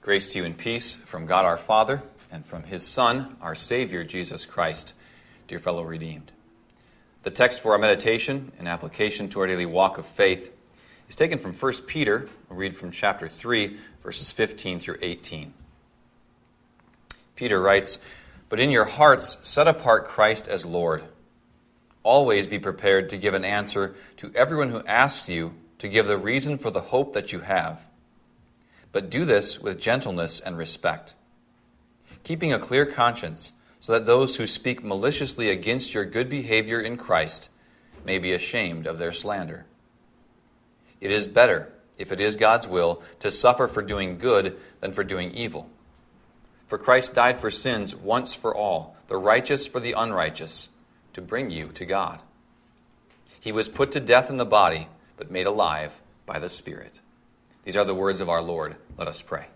Grace to you and peace from God our Father and from His Son, our Savior, Jesus Christ, dear fellow redeemed. The text for our meditation and application to our daily walk of faith is taken from 1 Peter. We'll read from chapter 3, verses 15 through 18. Peter writes, "But in your hearts set apart Christ as Lord. Always be prepared to give an answer to everyone who asks you to give the reason for the hope that you have. But do this with gentleness and respect, keeping a clear conscience, so that those who speak maliciously against your good behavior in Christ may be ashamed of their slander. It is better, if it is God's will, to suffer for doing good than for doing evil. For Christ died for sins once for all, the righteous for the unrighteous, to bring you to God. He was put to death in the body, but made alive by the Spirit." These are the words of our Lord. Let us pray.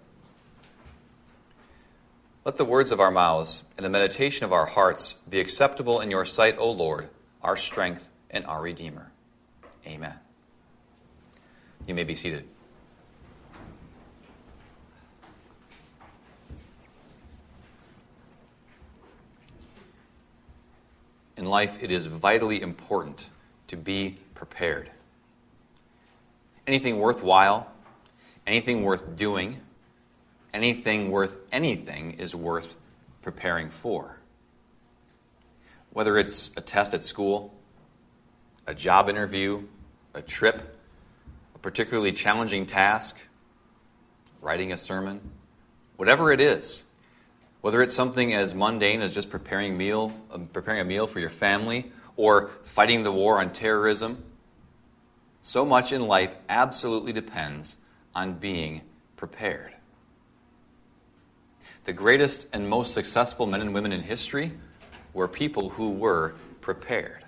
Let the words of our mouths and the meditation of our hearts be acceptable in your sight, O Lord, our strength and our Redeemer. Amen. You may be seated. In life, it is vitally important to be prepared. Anything worthwhile, anything worth doing, anything worth anything is worth preparing for. Whether it's a test at school, a job interview, a trip, a particularly challenging task, writing a sermon, whatever it is, whether it's something as mundane as just preparing a meal for your family or fighting the war on terrorism, so much in life absolutely depends on being prepared. The greatest and most successful men and women in history were people who were prepared.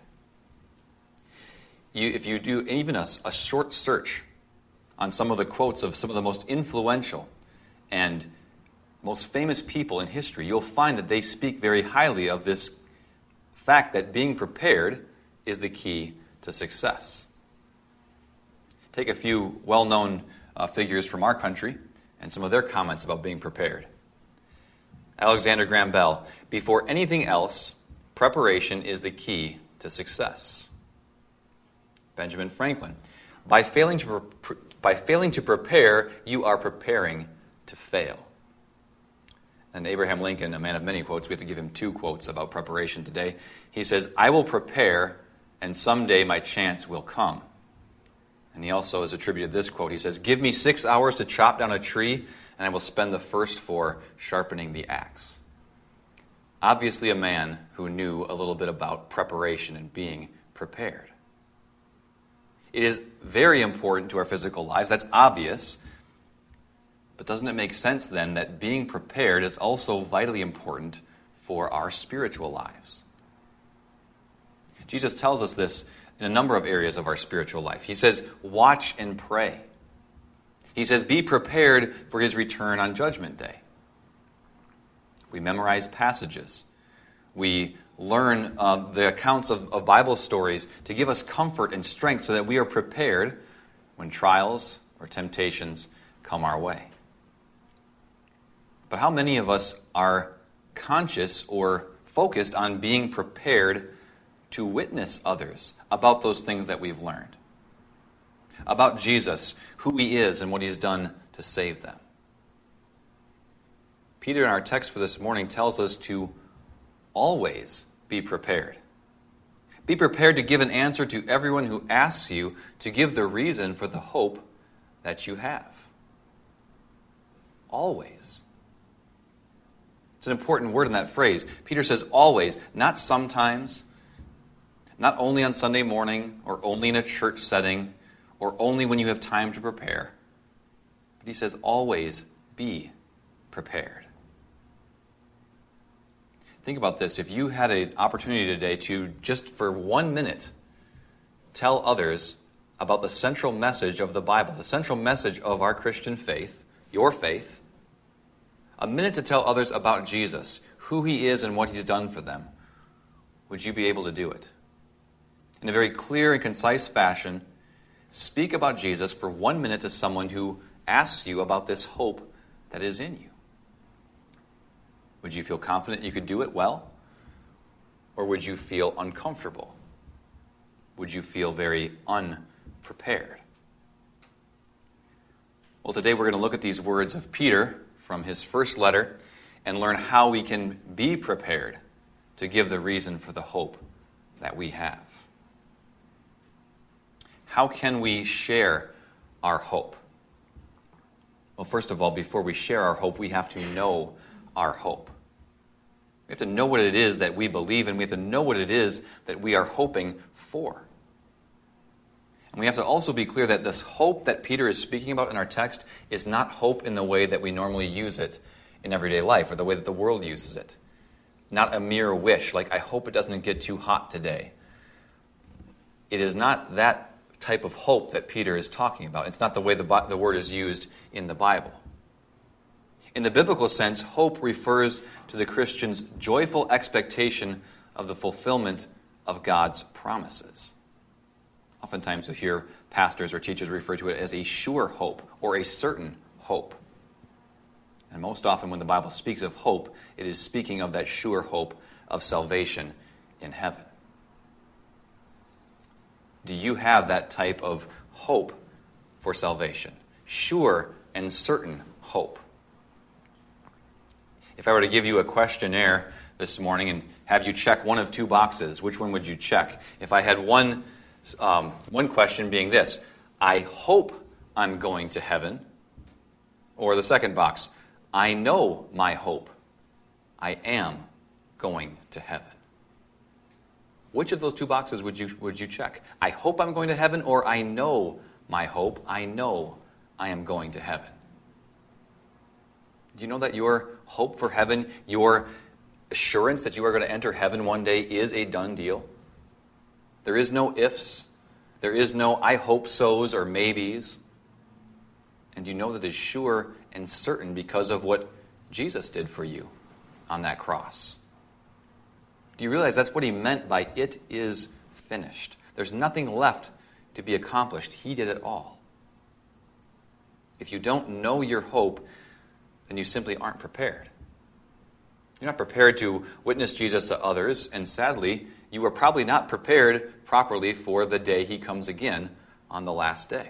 If you do even a short search on some of the quotes of some of the most influential and most famous people in history, you'll find that they speak very highly of this fact that being prepared is the key to success. Take a few well-known figures from our country and some of their comments about being prepared. Alexander Graham Bell: "Before anything else, preparation is the key to success." Benjamin Franklin: By failing to prepare, you are preparing to fail." And Abraham Lincoln, a man of many quotes, we have to give him 2 quotes about preparation today. He says, "I will prepare, and someday my chance will come." And he also has attributed this quote. He says, "Give me 6 hours to chop down a tree, and I will spend the first 4 sharpening the axe." Obviously a man who knew a little bit about preparation and being prepared. It is very important to our physical lives. That's obvious. But doesn't it make sense then that being prepared is also vitally important for our spiritual lives? Jesus tells us this in a number of areas of our spiritual life. He says, watch and pray. He says, be prepared for His return on Judgment Day. We memorize passages. We learn the accounts of Bible stories to give us comfort and strength so that we are prepared when trials or temptations come our way. But how many of us are conscious or focused on being prepared to witness others about those things that we've learned? About Jesus, who He is, and what He's done to save them. Peter in our text for this morning tells us to always be prepared. Be prepared to give an answer to everyone who asks you to give the reason for the hope that you have. Always. It's an important word in that phrase. Peter says always, not sometimes, not only on Sunday morning or only in a church setting or only when you have time to prepare. But he says always be prepared. Think about this. If you had an opportunity today to just for 1 minute tell others about the central message of the Bible, the central message of our Christian faith, your faith, a minute to tell others about Jesus, who He is and what He's done for them, would you be able to do it? In a very clear and concise fashion, speak about Jesus for 1 minute to someone who asks you about this hope that is in you? Would you feel confident you could do it well? Or would you feel uncomfortable? Would you feel very unprepared? Well, today we're going to look at these words of Peter from his first letter and learn how we can be prepared to give the reason for the hope that we have. How can we share our hope? Well, first of all, before we share our hope, we have to know our hope. We have to know what it is that we believe, and we have to know what it is that we are hoping for. And we have to also be clear that this hope that Peter is speaking about in our text is not hope in the way that we normally use it in everyday life, or the way that the world uses it. Not a mere wish, like, I hope it doesn't get too hot today. It is not that type of hope that Peter is talking about. It's not the way the word is used in the Bible. In the biblical sense, hope refers to the Christian's joyful expectation of the fulfillment of God's promises. Oftentimes you'll hear pastors or teachers refer to it as a sure hope or a certain hope. And most often when the Bible speaks of hope, it is speaking of that sure hope of salvation in heaven. Do you have that type of hope for salvation? Sure and certain hope. If I were to give you a questionnaire this morning and have you check one of two boxes, which one would you check? If I had one question being this: I hope I'm going to heaven. Or the second box: I know my hope. I am going to heaven. Which of those two boxes would you check? I hope I'm going to heaven, or I know my hope. I know I am going to heaven. Do you know that your hope for heaven, your assurance that you are going to enter heaven one day, is a done deal? There is no ifs. There is no I hope so's or maybes. And you know that it is sure and certain because of what Jesus did for you on that cross. Do you realize that's what he meant by "it is finished"? There's nothing left to be accomplished. He did it all. If you don't know your hope, then you simply aren't prepared. You're not prepared to witness Jesus to others, and sadly, you are probably not prepared properly for the day he comes again on the last day.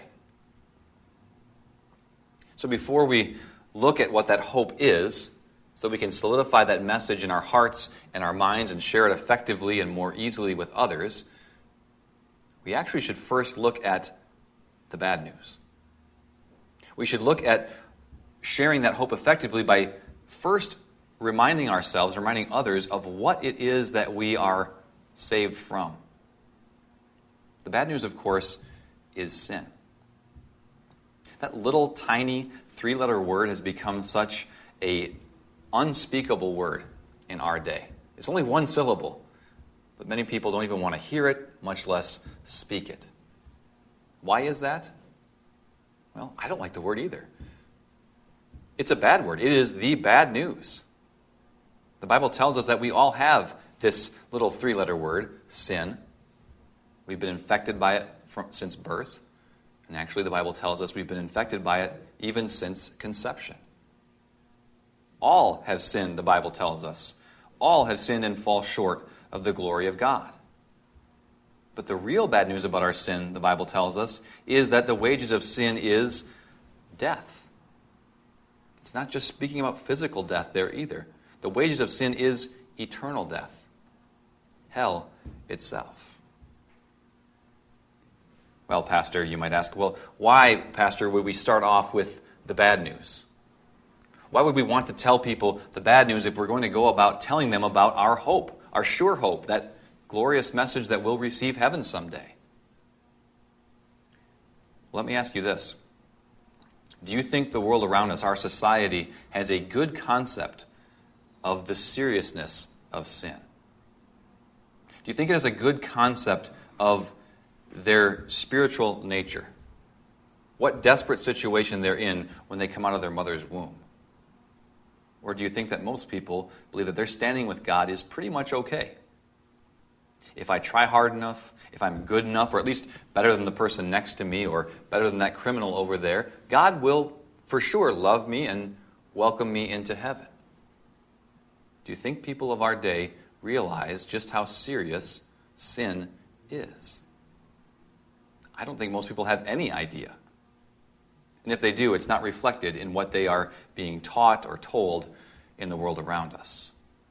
So before we look at what that hope is, so we can solidify that message in our hearts and our minds and share it effectively and more easily with others, we actually should first look at the bad news. We should look at sharing that hope effectively by first reminding ourselves, reminding others of what it is that we are saved from. The bad news, of course, is sin. That little tiny three-letter word has become such an unspeakable word in our day. It's only one syllable, but many people don't even want to hear it, much less speak it. Why is that? Well, I don't like the word either. It's a bad word. It is the bad news. The Bible tells us that we all have this little three-letter word, sin. We've been infected by it since birth. And actually, the Bible tells us we've been infected by it even since conception. All have sinned, the Bible tells us. All have sinned and fall short of the glory of God. But the real bad news about our sin, the Bible tells us, is that the wages of sin is death. It's not just speaking about physical death there either. The wages of sin is eternal death. Hell itself. Well, Pastor, you might ask, well, why, Pastor, would we start off with the bad news? Why would we want to tell people the bad news if we're going to go about telling them about our hope, our sure hope, that glorious message that we'll receive heaven someday? Let me ask you this. Do you think the world around us, our society, has a good concept of the seriousness of sin? Do you think it has a good concept of their spiritual nature? What desperate situation they're in when they come out of their mother's womb? Or do you think that most people believe that their standing with God is pretty much okay? If I try hard enough, if I'm good enough, or at least better than the person next to me, or better than that criminal over there, God will for sure love me and welcome me into heaven. Do you think people of our day realize just how serious sin is? I don't think most people have any idea. And if they do, it's not reflected in what they are being taught or told in the world around us.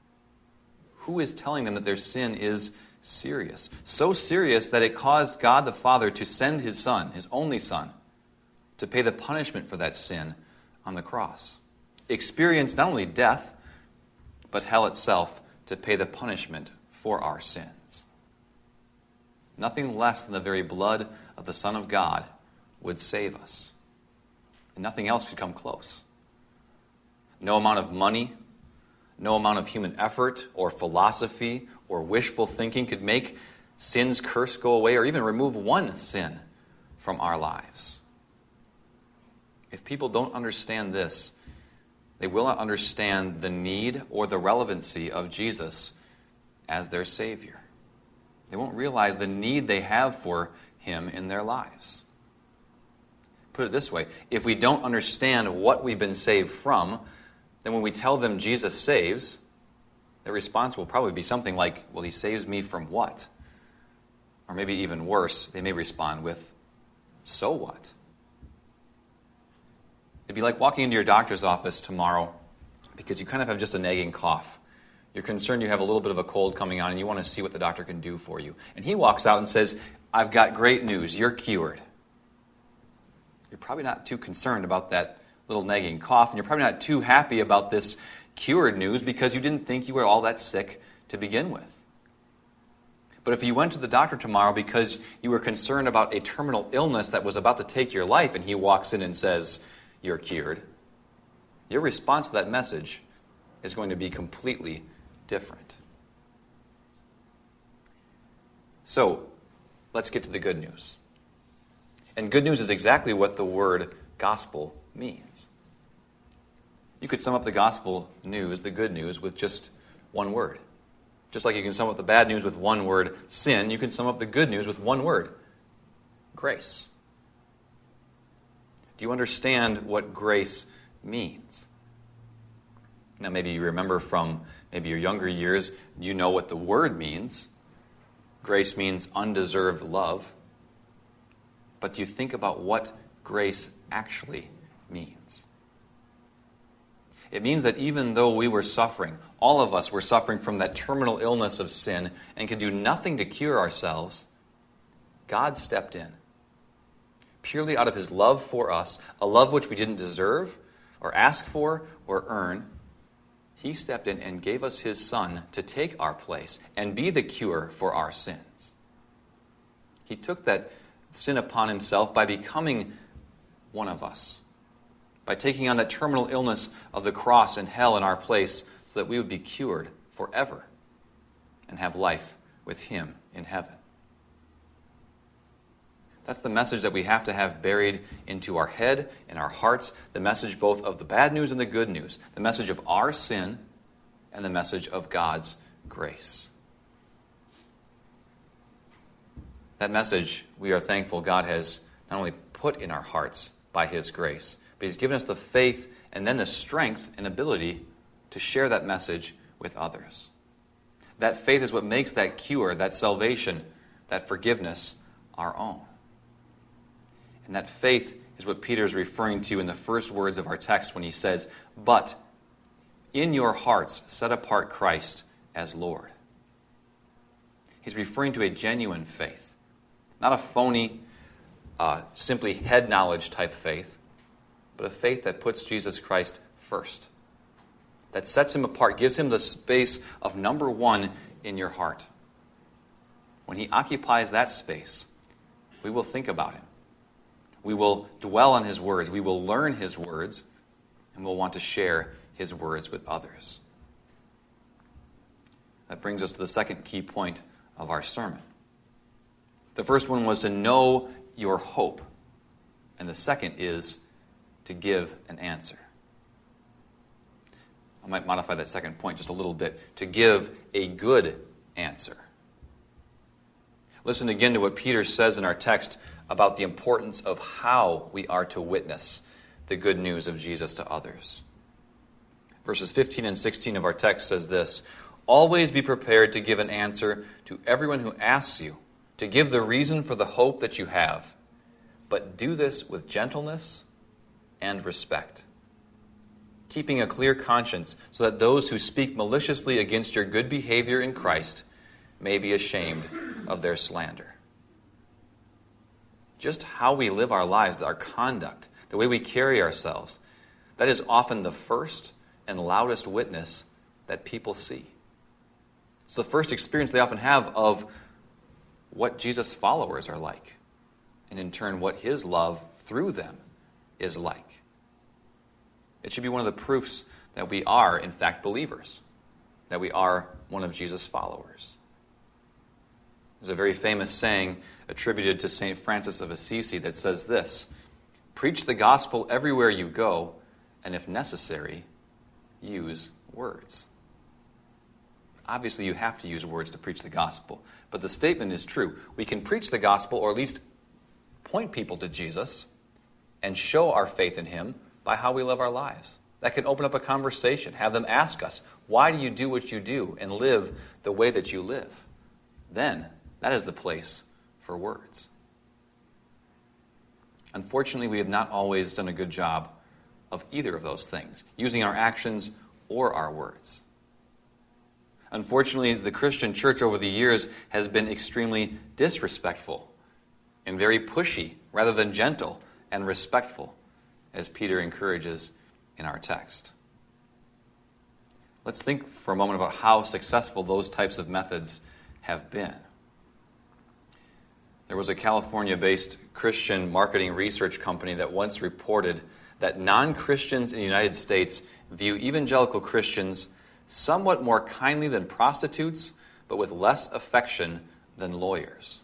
Who is telling them that their sin is serious? So serious that it caused God the Father to send his Son, his only Son, to pay the punishment for that sin on the cross. Experience not only death, but hell itself to pay the punishment for our sins. Nothing less than the very blood of the Son of God would save us. And nothing else could come close. No amount of money, no amount of human effort or philosophy or wishful thinking could make sin's curse go away or even remove one sin from our lives. If people don't understand this, they will not understand the need or the relevancy of Jesus as their Savior. They won't realize the need they have for him in their lives. Put it this way, if we don't understand what we've been saved from, then when we tell them Jesus saves, their response will probably be something like, well, he saves me from what? Or maybe even worse, they may respond with, so what? It'd be like walking into your doctor's office tomorrow because you kind of have just a nagging cough. You're concerned you have a little bit of a cold coming on and you want to see what the doctor can do for you. And he walks out and says, I've got great news, you're cured. You're probably not too concerned about that little nagging cough, and you're probably not too happy about this cured news because you didn't think you were all that sick to begin with. But if you went to the doctor tomorrow because you were concerned about a terminal illness that was about to take your life, and he walks in and says, you're cured, your response to that message is going to be completely different. So, let's get to the good news. And good news is exactly what the word gospel means. You could sum up the gospel news, the good news, with just one word. Just like you can sum up the bad news with one word, sin, you can sum up the good news with one word, grace. Do you understand what grace means? Now, maybe you remember from maybe your younger years, you know what the word means. Grace means undeserved love. But do you think about what grace actually means? It means that even though we were suffering, all of us were suffering from that terminal illness of sin and could do nothing to cure ourselves, God stepped in. Purely out of his love for us, a love which we didn't deserve or ask for or earn, he stepped in and gave us his Son to take our place and be the cure for our sins. He took that sin upon himself by becoming one of us, by taking on that terminal illness of the cross and hell in our place so that we would be cured forever and have life with him in heaven. That's the message that we have to have buried into our head and our hearts, the message both of the bad news and the good news, the message of our sin and the message of God's grace. That message, we are thankful God has not only put in our hearts by his grace, but he's given us the faith and then the strength and ability to share that message with others. That faith is what makes that cure, that salvation, that forgiveness our own. And that faith is what Peter is referring to in the first words of our text when he says, but in your hearts set apart Christ as Lord. He's referring to a genuine faith. Not a phony, simply head knowledge type faith, but a faith that puts Jesus Christ first. That sets him apart, gives him the space of number one in your heart. When he occupies that space, we will think about him. We will dwell on his words. We will learn his words, and we'll want to share his words with others. That brings us to the second key point of our sermon. The first one was to know your hope, and the second is to give an answer. I might modify that second point just a little bit, to give a good answer. Listen again to what Peter says in our text about the importance of how we are to witness the good news of Jesus to others. Verses 15 and 16 of our text says this, "Always be prepared to give an answer to everyone who asks you, to give the reason for the hope that you have. But do this with gentleness and respect, keeping a clear conscience, so that those who speak maliciously against your good behavior in Christ may be ashamed of their slander." Just how we live our lives, our conduct, the way we carry ourselves, that is often the first and loudest witness that people see. It's the first experience they often have of what Jesus' followers are like, and in turn what his love through them is like. It should be one of the proofs that we are, in fact, believers, that we are one of Jesus' followers. There's a very famous saying attributed to St. Francis of Assisi that says this, "Preach the gospel everywhere you go, and if necessary, use words." Obviously, you have to use words to preach the gospel, but the statement is true. We can preach the gospel, or at least point people to Jesus, and show our faith in him by how we live our lives. That can open up a conversation, have them ask us, why do you do what you do and live the way that you live? Then, that is the place for words. Unfortunately, we have not always done a good job of either of those things, using our actions or our words. Unfortunately, the Christian church over the years has been extremely disrespectful and very pushy rather than gentle and respectful, as Peter encourages in our text. Let's think for a moment about how successful those types of methods have been. There was a California-based Christian marketing research company that once reported that non-Christians in the United States view evangelical Christians somewhat more kindly than prostitutes, but with less affection than lawyers.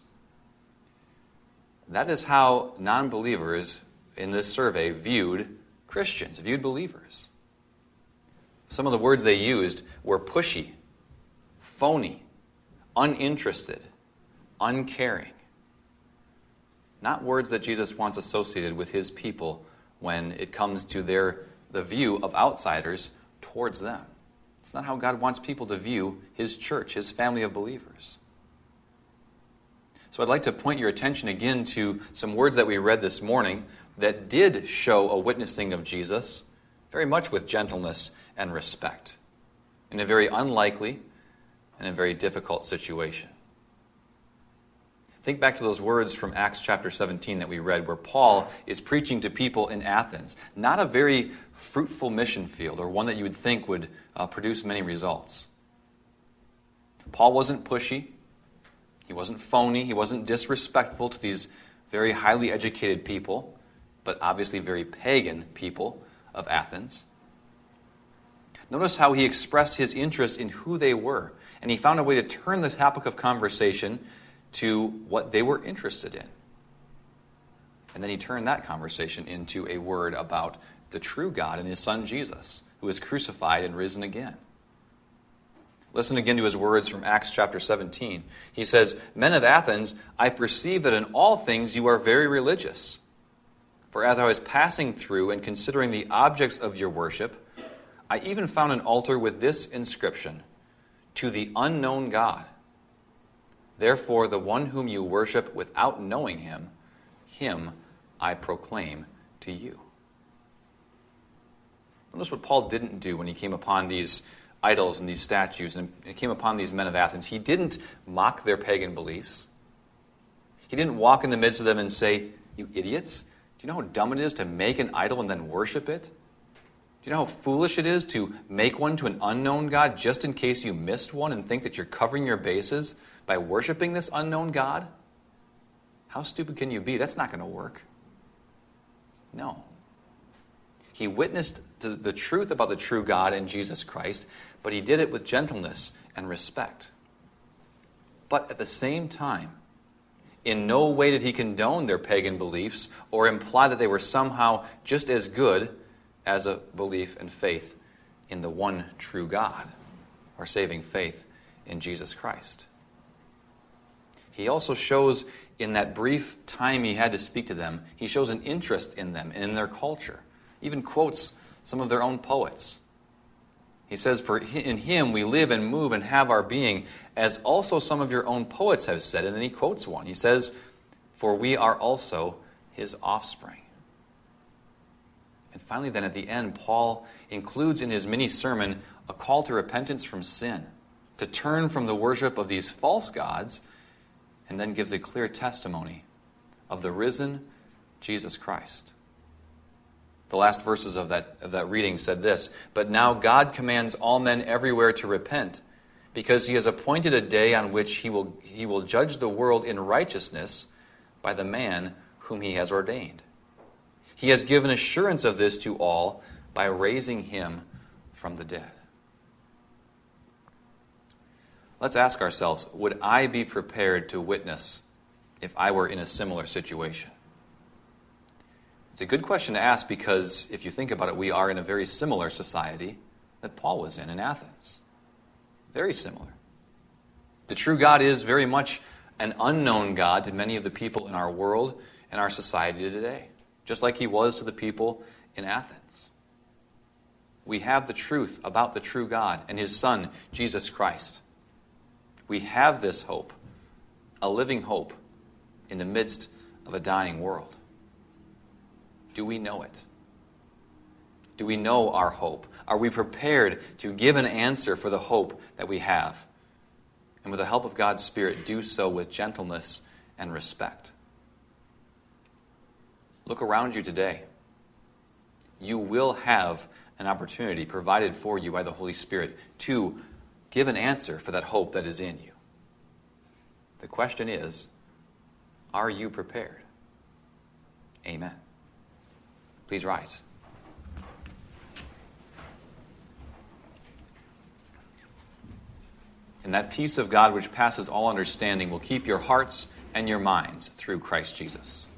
That is how non-believers in this survey viewed Christians, viewed believers. Some of the words they used were pushy, phony, uninterested, uncaring. Not words that Jesus wants associated with his people when it comes to the view of outsiders towards them. It's not how God wants people to view his church, his family of believers. So I'd like to point your attention again to some words that we read this morning that did show a witnessing of Jesus, very much with gentleness and respect, in a very unlikely and a very difficult situation. Think back to those words from Acts chapter 17 that we read, where Paul is preaching to people in Athens. Not a very fruitful mission field, or one that you would think would produce many results. Paul wasn't pushy. He wasn't phony. He wasn't disrespectful to these very highly educated people, but obviously very pagan people of Athens. Notice how he expressed his interest in who they were, and he found a way to turn the topic of conversation to what they were interested in. And then he turned that conversation into a word about the true God and his son Jesus, who is crucified and risen again. Listen again to his words from Acts chapter 17. He says, "Men of Athens, I perceive that in all things you are very religious. For as I was passing through and considering the objects of your worship, I even found an altar with this inscription, 'To the unknown God.' Therefore, the one whom you worship without knowing him, him I proclaim to you." Notice what Paul didn't do when he came upon these idols and these statues and he came upon these men of Athens. He didn't mock their pagan beliefs. He didn't walk in the midst of them and say, "You idiots, do you know how dumb it is to make an idol and then worship it? Do you know how foolish it is to make one to an unknown God just in case you missed one and think that you're covering your bases by worshiping this unknown God? How stupid can you be? That's not going to work." No. He witnessed to the truth about the true God and Jesus Christ, but he did it with gentleness and respect. But at the same time, in no way did he condone their pagan beliefs or imply that they were somehow just as good as a belief and faith in the one true God, or saving faith in Jesus Christ. He also shows, in that brief time he had to speak to them, he shows an interest in them and in their culture. Even quotes some of their own poets. He says, "For in him we live and move and have our being, as also some of your own poets have said." And then he quotes one. He says, "For we are also his offspring." And finally then at the end, Paul includes in his mini sermon a call to repentance from sin, to turn from the worship of these false gods, and then gives a clear testimony of the risen Jesus Christ. The last verses of that reading said this, "But now God commands all men everywhere to repent, because he has appointed a day on which he will judge the world in righteousness by the man whom he has ordained. He has given assurance of this to all by raising him from the dead." Let's ask ourselves, would I be prepared to witness if I were in a similar situation? It's a good question to ask because if you think about it, we are in a very similar society that Paul was in Athens. Very similar. The true God is very much an unknown God to many of the people in our world and our society today, just like he was to the people in Athens. We have the truth about the true God and his Son, Jesus Christ. We have this hope, a living hope, in the midst of a dying world. Do we know it? Do we know our hope? Are we prepared to give an answer for the hope that we have? And with the help of God's Spirit, do so with gentleness and respect. Look around you today. You will have an opportunity provided for you by the Holy Spirit to give an answer for that hope that is in you. The question is, are you prepared? Amen. Please rise. And that peace of God which passes all understanding will keep your hearts and your minds through Christ Jesus.